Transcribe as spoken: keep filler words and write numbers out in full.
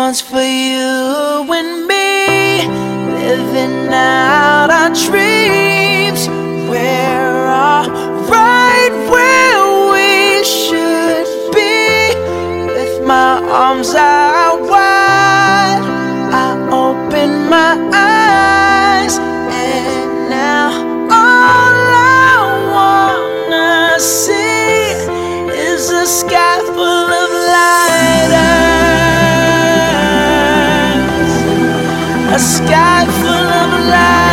one's for you and me, living out our dreams. We're all right where we should be. With my arms out wide, I open my eyes, and now all I wanna see is a sky full of lighters, a sky full of lighters.